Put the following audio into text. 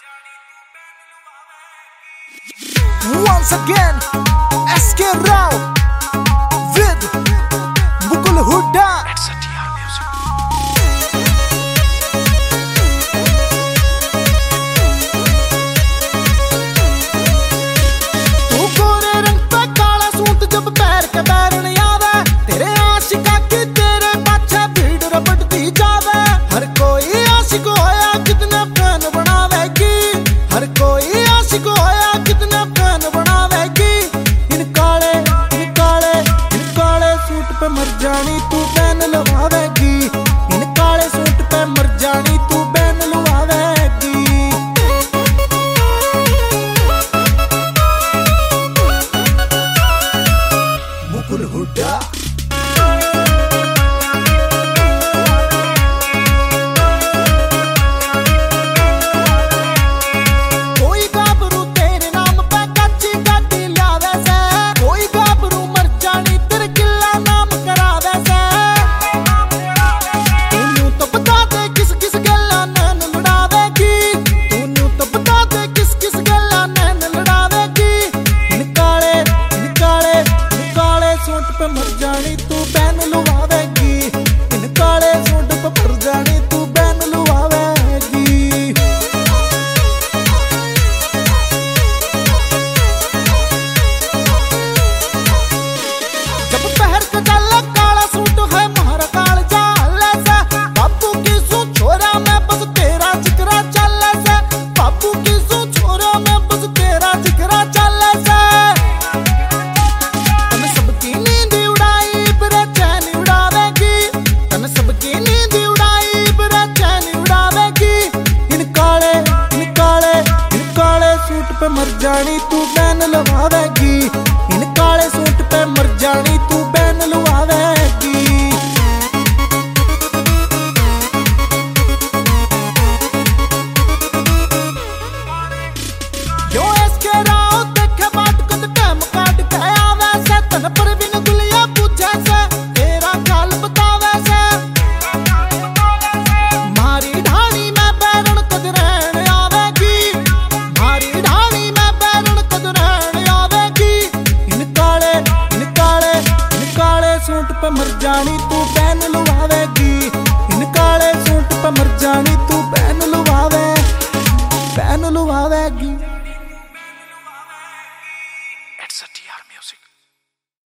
Once again, SK Rao with Mukul Hooda. तू गोरे रंग पे काला सूट जब पैर के बैरन आवे, तेरे आशिका की तेरे पाछे भीड़ रपटती जावे। हर कोई आशिक होया कितने फैन बनावेगी, हर कोई आशिक होया कितने फैन बनावेगी। इन काले सूट पे मर जानी तू बैन लवावेगी, इन काले सूट पे मर जानी तू बैन लवावेगी। मुकुल हुड्डा मर जानी तू बैन लुवावेगी, इन काले सूट पे मर जानी तू बैन लुवावेगी। जब पहर के चले काला सूट है मारा काल चाले से, बापू की सू छोरा में बस तेरा जिक्रा चले से, बापू की सू छोरा में बस तेरा जिक्रा चले से। पे मर जानी तू बैन लवावेगी, इन काले सूट पे मर जानी तू बैन लवावेगी। जो SK Rao देखे बाट को तो टाइम काट के आवे से, तन पर भी न गुलिया पूछे से, तेरा ख्याल बतावे से। मारी ढाणी में बैरन कद रहन आवेगी, मारी ढाणी में बैरन कद रहन आवेगी। इन काले सूट पे मर जानी तू बैन लुवावेगी, इन काले सूट पे मर जानी तू बैन लुवावेगी।